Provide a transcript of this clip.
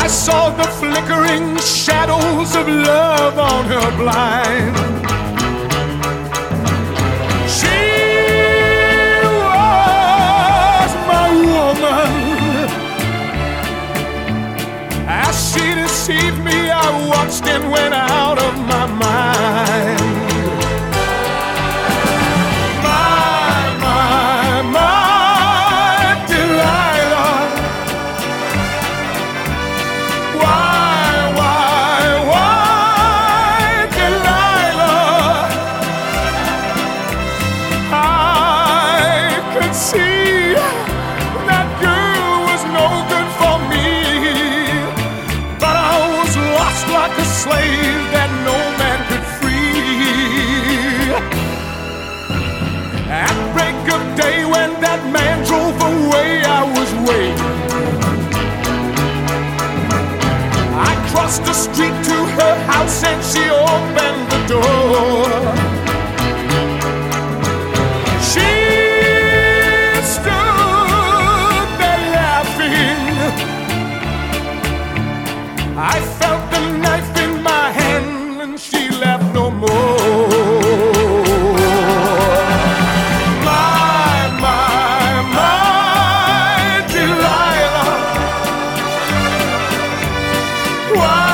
I saw the flickering shadows of love on her blind. She was my woman. As she deceived me, I watched and went out of my mind. See, that girl was no good for me, but I was lost like a slave that no man could free. At break of day when that man drove away, I was waiting. I crossed the street to her house and she opened the door. I felt the knife in my hand and she left no more. My Delilah. Why